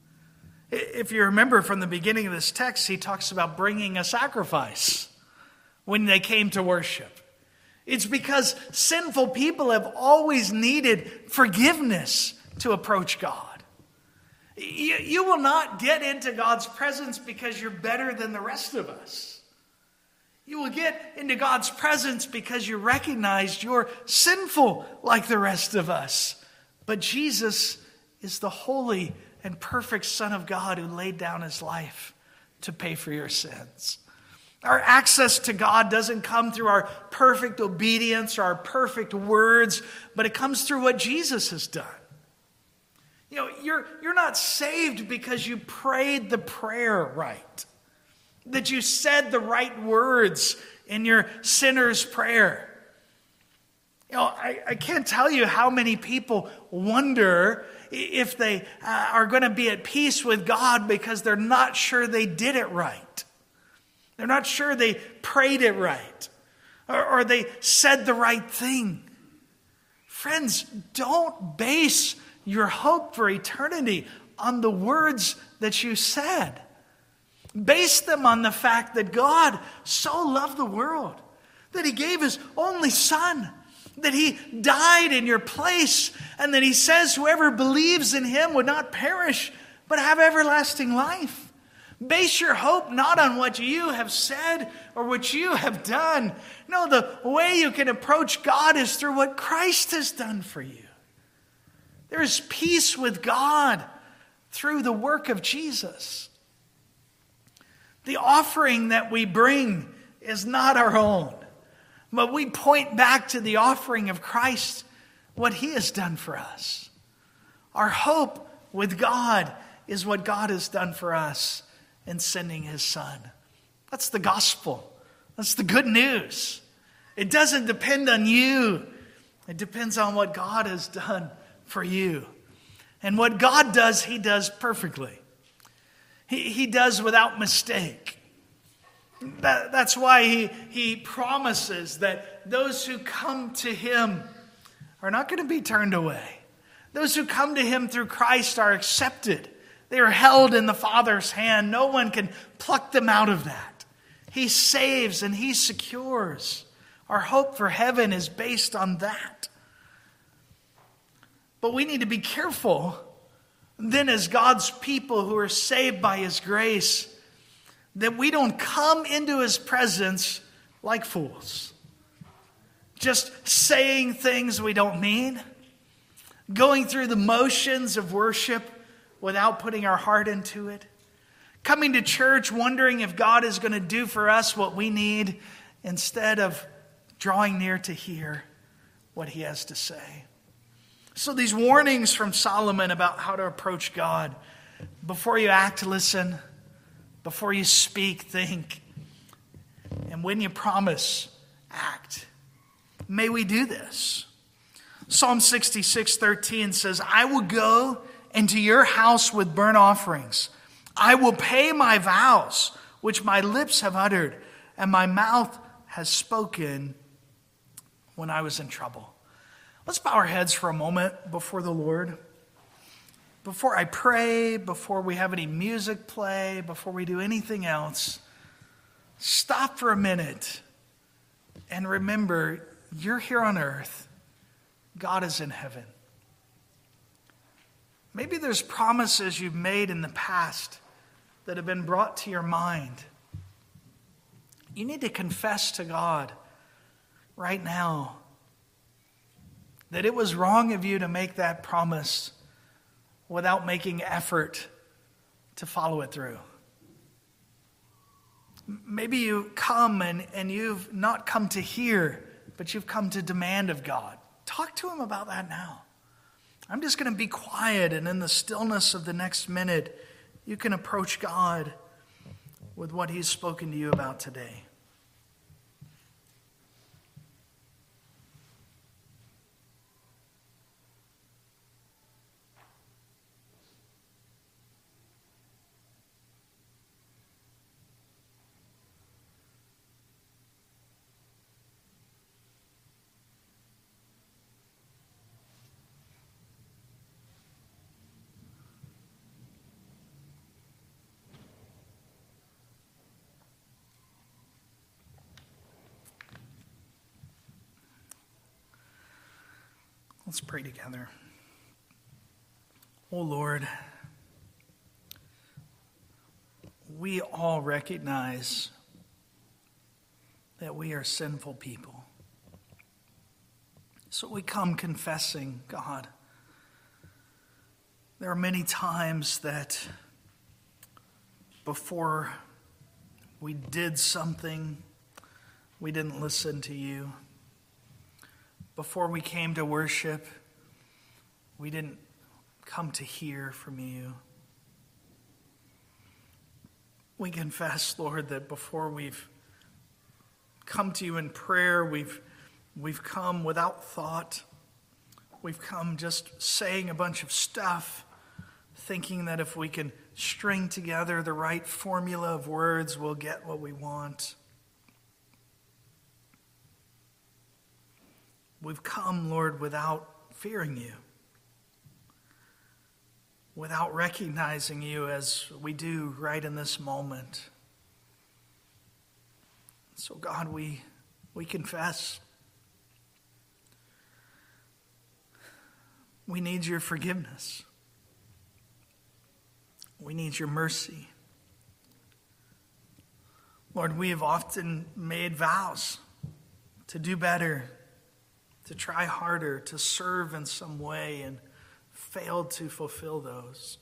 If you remember from the beginning of this text, he talks about bringing a sacrifice when they came to worship. It's because sinful people have always needed forgiveness to approach God. You, you will not get into God's presence because you're better than the rest of us. You will get into God's presence because you recognize you're sinful like the rest of us. But Jesus is the holy and perfect Son of God who laid down His life to pay for your sins. Our access to God doesn't come through our perfect obedience or our perfect words, but it comes through what Jesus has done. You know, you're, you're not saved because you prayed the prayer right, that you said the right words in your sinner's prayer. You know, I, I can't tell you how many people wonder if they uh, are going to be at peace with God because they're not sure they did it right. They're not sure they prayed it right, or, or they said the right thing. Friends, don't base your hope for eternity on the words that you said. Base them on the fact that God so loved the world that He gave His only Son, that He died in your place, and that He says whoever believes in Him would not perish but have everlasting life. Base your hope not on what you have said or what you have done. No, the way you can approach God is through what Christ has done for you. There is peace with God through the work of Jesus. The offering that we bring is not our own, but we point back to the offering of Christ, what He has done for us. Our hope with God is what God has done for us in sending His Son. That's the gospel. That's the good news. It doesn't depend on you. It depends on what God has done for you. And what God does, He does perfectly. He, he does without mistake. That, that's why he, he promises that those who come to Him are not going to be turned away. Those who come to Him through Christ are accepted. They are held in the Father's hand. No one can pluck them out of that. He saves and He secures. Our hope for heaven is based on that. But we need to be careful then, as God's people who are saved by His grace, that we don't come into his presence like fools, just saying things we don't mean, going through the motions of worship without putting our heart into it, coming to church wondering if God is going to do for us what we need instead of drawing near to hear what he has to say. So these warnings from Solomon about how to approach God: before you act, listen. Before you speak, think. And when you promise, act. May we do this. Psalm sixty-six thirteen says, I will go into your house with burnt offerings. I will pay my vows, which my lips have uttered, and my mouth has spoken when I was in trouble. Let's bow our heads for a moment before the Lord. Before I pray, before we have any music play, before we do anything else, stop for a minute and remember, you're here on earth. God is in heaven. Maybe there's promises you've made in the past that have been brought to your mind. You need to confess to God right now that it was wrong of you to make that promise without making effort to follow it through. Maybe you come and, and you've not come to hear, but you've come to demand of God. Talk to him about that now. I'm just going to be quiet, and in the stillness of the next minute, you can approach God with what he's spoken to you about today. Let's pray together. Oh Lord, we all recognize that we are sinful people. So we come confessing, God. There are many times that before we did something, we didn't listen to you. Before we came to worship, we didn't come to hear from you. We confess, Lord, that before we've come to you in prayer, we've, we've come without thought. We've come just saying a bunch of stuff, thinking that if we can string together the right formula of words, we'll get what we want. We've come, Lord, without fearing you, without recognizing you as we do right in this moment. So, God, we, we confess. We need your forgiveness. We need your mercy. Lord, we have often made vows to do better, to try harder, to serve in some way, and failed to fulfill those.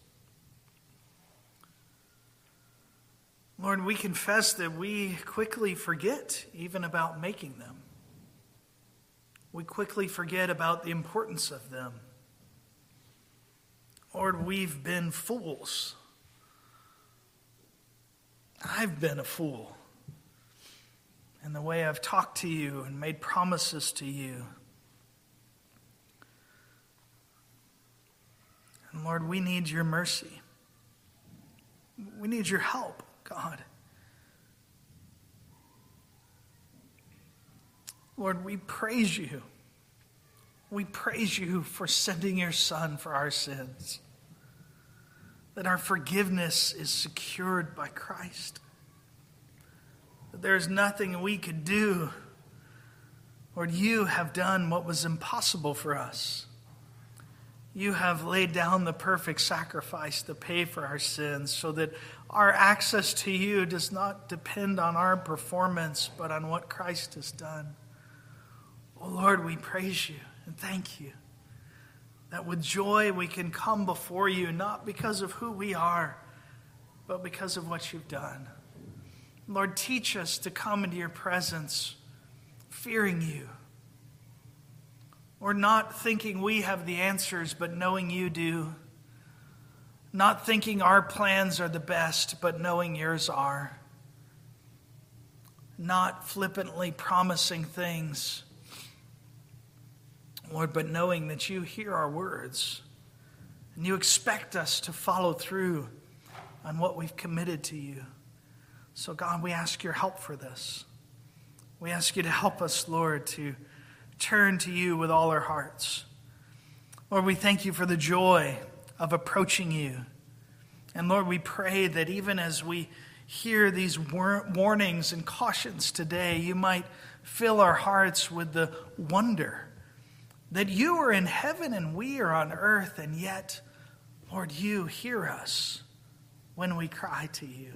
Lord, we confess that we quickly forget even about making them. We quickly forget about the importance of them. Lord, we've been fools. I've been a fool in the way I've talked to you and made promises to you. And Lord, we need your mercy. We need your help, God. Lord, we praise you. We praise you for sending your Son for our sins. That our forgiveness is secured by Christ. That there is nothing we could do. Lord, you have done what was impossible for us. you have laid down the perfect sacrifice to pay for our sins so that our access to you does not depend on our performance, but on what Christ has done. Oh Lord, we praise you and thank you that with joy we can come before you, not because of who we are, but because of what you've done. Lord, teach us to come into your presence fearing you, or not thinking we have the answers, but knowing you do. Not thinking our plans are the best, but knowing yours are. Not flippantly promising things, Lord, but knowing that you hear our words and you expect us to follow through on what we've committed to you. So God, we ask your help for this. We ask you to help us, Lord, to turn to you with all our hearts. Lord, we thank you for the joy of approaching you. And Lord, we pray that even as we hear these war- warnings and cautions today, you might fill our hearts with the wonder that you are in heaven and we are on earth, and yet, Lord, you hear us when we cry to you.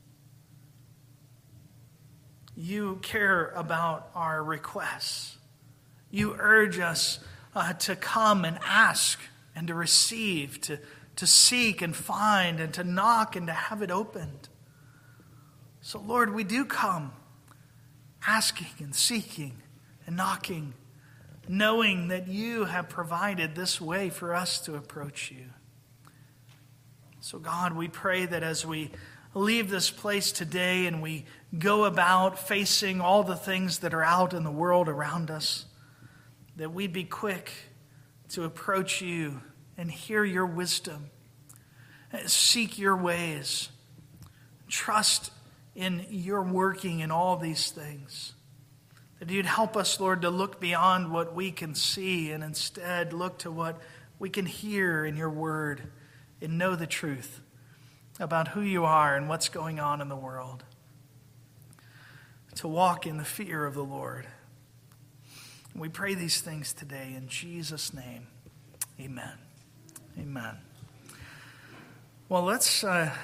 You care about our requests. You urge us uh, to come and ask and to receive, to, to seek and find and to knock and to have it opened. So, Lord, we do come asking and seeking and knocking, knowing that you have provided this way for us to approach you. So, God, we pray that as we leave this place today and we go about facing all the things that are out in the world around us, that we be quick to approach you and hear your wisdom, seek your ways, trust in your working in all these things. That you'd help us, Lord, to look beyond what we can see and instead look to what we can hear in your word and know the truth about who you are and what's going on in the world. To walk in the fear of the Lord. We pray these things today in Jesus' name. Amen. Amen. Well, let's uh,